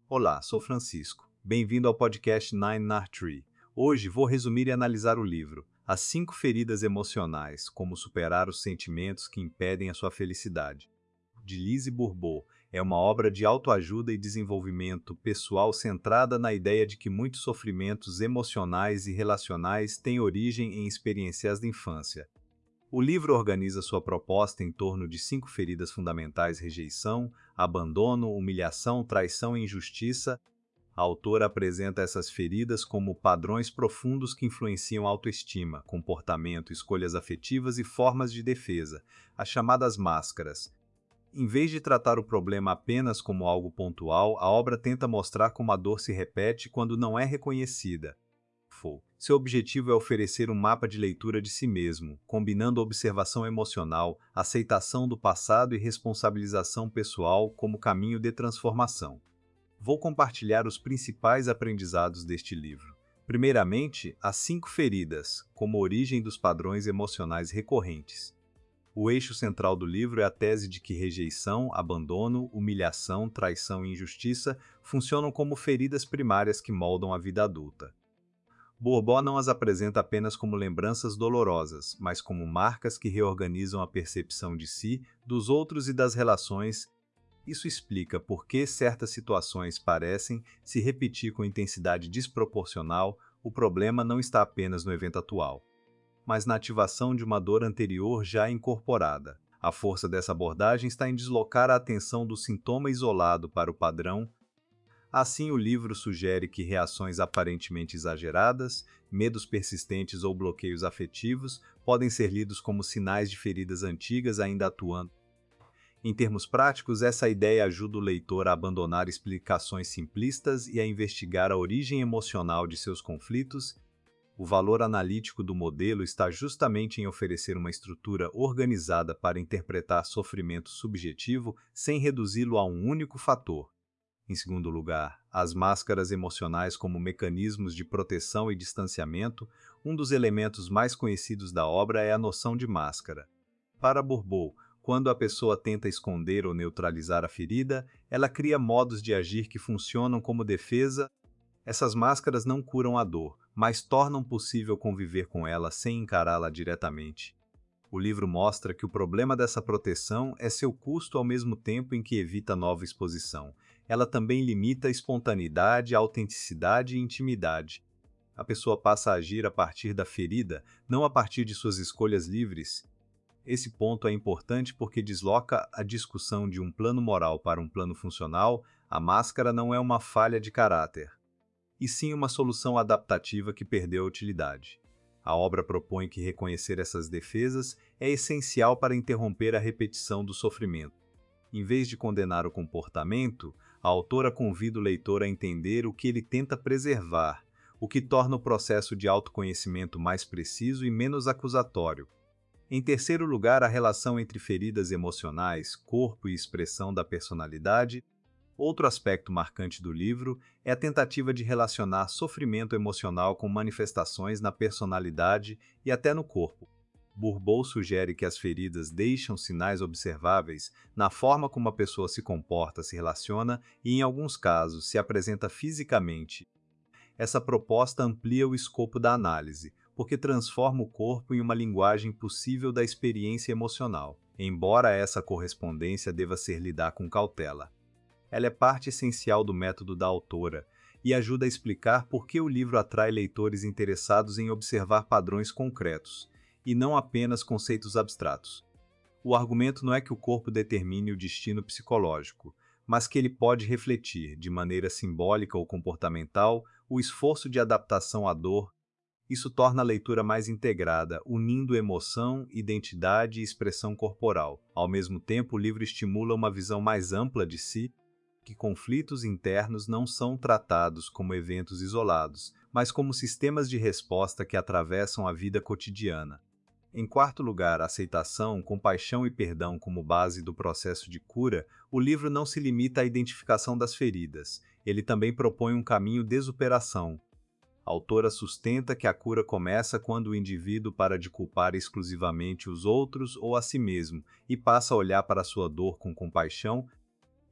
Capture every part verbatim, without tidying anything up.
Olá, sou Francisco. Bem-vindo ao podcast Nine Nar Tree. Hoje vou resumir e analisar o livro As Cinco Feridas Emocionais, Como Superar os Sentimentos que Impedem a Sua Felicidade, de Lise Bourbeau. É uma obra de autoajuda e desenvolvimento pessoal centrada na ideia de que muitos sofrimentos emocionais e relacionais têm origem em experiências da infância. O livro organiza sua proposta em torno de cinco feridas fundamentais: rejeição, abandono, humilhação, traição e injustiça. A autora apresenta essas feridas como padrões profundos que influenciam a autoestima, comportamento, escolhas afetivas e formas de defesa, as chamadas máscaras. Em vez de tratar o problema apenas como algo pontual, a obra tenta mostrar como a dor se repete quando não é reconhecida. Seu objetivo é oferecer um mapa de leitura de si mesmo, combinando observação emocional, aceitação do passado e responsabilização pessoal como caminho de transformação. Vou compartilhar os principais aprendizados deste livro. Primeiramente, as cinco feridas, como origem dos padrões emocionais recorrentes. O eixo central do livro é a tese de que rejeição, abandono, humilhação, traição e injustiça funcionam como feridas primárias que moldam a vida adulta. Bourbeau não as apresenta apenas como lembranças dolorosas, mas como marcas que reorganizam a percepção de si, dos outros e das relações. Isso explica por que certas situações parecem se repetir com intensidade desproporcional. O problema não está apenas no evento atual, mas na ativação de uma dor anterior já incorporada. A força dessa abordagem está em deslocar a atenção do sintoma isolado para o padrão. Assim, o livro sugere que reações aparentemente exageradas, medos persistentes ou bloqueios afetivos podem ser lidos como sinais de feridas antigas ainda atuando. Em termos práticos, essa ideia ajuda o leitor a abandonar explicações simplistas e a investigar a origem emocional de seus conflitos. O valor analítico do modelo está justamente em oferecer uma estrutura organizada para interpretar sofrimento subjetivo sem reduzi-lo a um único fator. Em segundo lugar, as máscaras emocionais como mecanismos de proteção e distanciamento. Um dos elementos mais conhecidos da obra é a noção de máscara. Para Bourbeau, quando a pessoa tenta esconder ou neutralizar a ferida, ela cria modos de agir que funcionam como defesa. Essas máscaras não curam a dor, mas tornam possível conviver com ela sem encará-la diretamente. O livro mostra que o problema dessa proteção é seu custo ao mesmo tempo em que evita nova exposição. Ela também limita a espontaneidade, a autenticidade e intimidade. A pessoa passa a agir a partir da ferida, não a partir de suas escolhas livres. Esse ponto é importante porque desloca a discussão de um plano moral para um plano funcional. A máscara não é uma falha de caráter, e sim uma solução adaptativa que perdeu a utilidade. A obra propõe que reconhecer essas defesas é essencial para interromper a repetição do sofrimento. Em vez de condenar o comportamento, a autora convida o leitor a entender o que ele tenta preservar, o que torna o processo de autoconhecimento mais preciso e menos acusatório. Em terceiro lugar, a relação entre feridas emocionais, corpo e expressão da personalidade. Outro aspecto marcante do livro é a tentativa de relacionar sofrimento emocional com manifestações na personalidade e até no corpo. Bourbeau sugere que as feridas deixam sinais observáveis na forma como a pessoa se comporta, se relaciona e, em alguns casos, se apresenta fisicamente. Essa proposta amplia o escopo da análise, porque transforma o corpo em uma linguagem possível da experiência emocional, embora essa correspondência deva ser lida com cautela. Ela é parte essencial do método da autora e ajuda a explicar por que o livro atrai leitores interessados em observar padrões concretos, e não apenas conceitos abstratos. O argumento não é que o corpo determine o destino psicológico, mas que ele pode refletir, de maneira simbólica ou comportamental, o esforço de adaptação à dor. Isso torna a leitura mais integrada, unindo emoção, identidade e expressão corporal. Ao mesmo tempo, o livro estimula uma visão mais ampla de si, que conflitos internos não são tratados como eventos isolados, mas como sistemas de resposta que atravessam a vida cotidiana. Em quarto lugar, aceitação, compaixão e perdão como base do processo de cura. O livro não se limita à identificação das feridas, ele também propõe um caminho de superação. A autora sustenta que a cura começa quando o indivíduo para de culpar exclusivamente os outros ou a si mesmo e passa a olhar para sua dor com compaixão.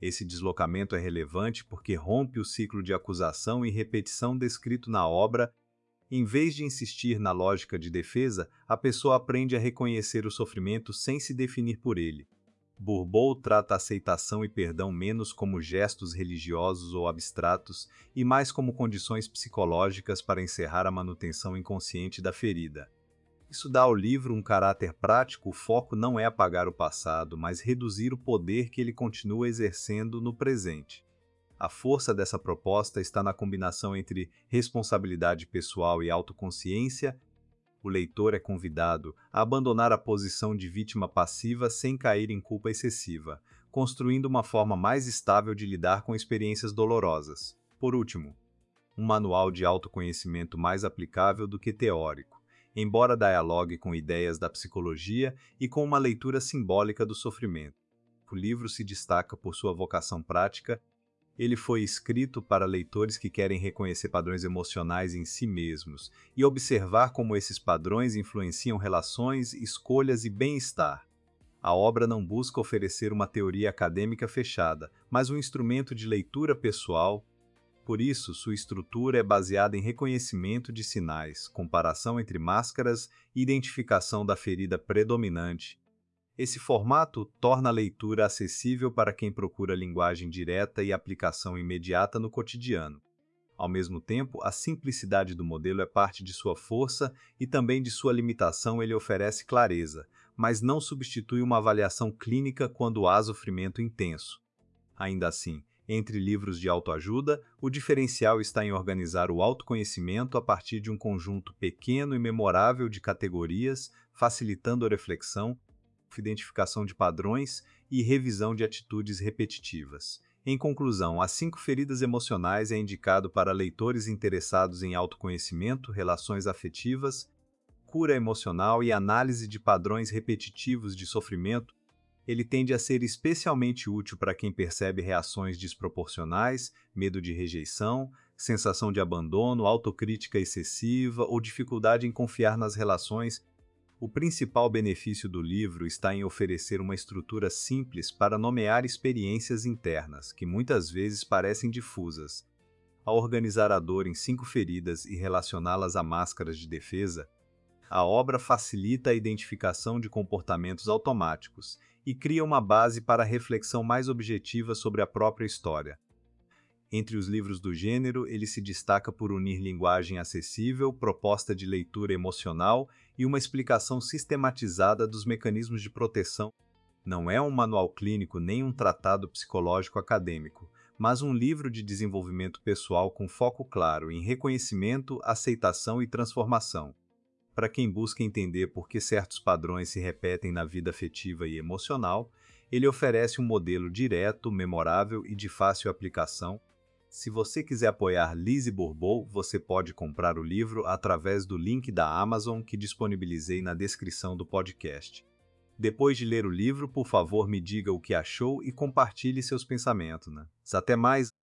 Esse deslocamento é relevante porque rompe o ciclo de acusação e repetição descrito na obra. Em vez de insistir na lógica de defesa, a pessoa aprende a reconhecer o sofrimento sem se definir por ele. Bourdieu trata aceitação e perdão menos como gestos religiosos ou abstratos e mais como condições psicológicas para encerrar a manutenção inconsciente da ferida. Isso dá ao livro um caráter prático. O foco não é apagar o passado, mas reduzir o poder que ele continua exercendo no presente. A força dessa proposta está na combinação entre responsabilidade pessoal e autoconsciência. O leitor é convidado a abandonar a posição de vítima passiva sem cair em culpa excessiva, construindo uma forma mais estável de lidar com experiências dolorosas. Por último, um manual de autoconhecimento mais aplicável do que teórico, embora dialogue com ideias da psicologia e com uma leitura simbólica do sofrimento. O livro se destaca por sua vocação prática. Ele foi escrito para leitores que querem reconhecer padrões emocionais em si mesmos e observar como esses padrões influenciam relações, escolhas e bem-estar. A obra não busca oferecer uma teoria acadêmica fechada, mas um instrumento de leitura pessoal. Por isso, sua estrutura é baseada em reconhecimento de sinais, comparação entre máscaras e identificação da ferida predominante. Esse formato torna a leitura acessível para quem procura linguagem direta e aplicação imediata no cotidiano. Ao mesmo tempo, a simplicidade do modelo é parte de sua força e também de sua limitação. Ele oferece clareza, mas não substitui uma avaliação clínica quando há sofrimento intenso. Ainda assim, entre livros de autoajuda, o diferencial está em organizar o autoconhecimento a partir de um conjunto pequeno e memorável de categorias, facilitando a reflexão, identificação de padrões e revisão de atitudes repetitivas. Em conclusão, As Cinco Feridas Emocionais é indicado para leitores interessados em autoconhecimento, relações afetivas, cura emocional e análise de padrões repetitivos de sofrimento. Ele tende a ser especialmente útil para quem percebe reações desproporcionais, medo de rejeição, sensação de abandono, autocrítica excessiva ou dificuldade em confiar nas relações. O principal benefício do livro está em oferecer uma estrutura simples para nomear experiências internas, que muitas vezes parecem difusas. Ao organizar a dor em cinco feridas e relacioná-las a máscaras de defesa, a obra facilita a identificação de comportamentos automáticos e cria uma base para a reflexão mais objetiva sobre a própria história. Entre os livros do gênero, ele se destaca por unir linguagem acessível, proposta de leitura emocional e uma explicação sistematizada dos mecanismos de proteção. Não é um manual clínico nem um tratado psicológico acadêmico, mas um livro de desenvolvimento pessoal com foco claro em reconhecimento, aceitação e transformação. Para quem busca entender por que certos padrões se repetem na vida afetiva e emocional, ele oferece um modelo direto, memorável e de fácil aplicação. Se você quiser apoiar Lise Bourdieu, você pode comprar o livro através do link da Amazon que disponibilizei na descrição do podcast. Depois de ler o livro, por favor, me diga o que achou e compartilhe seus pensamentos, né? Até mais!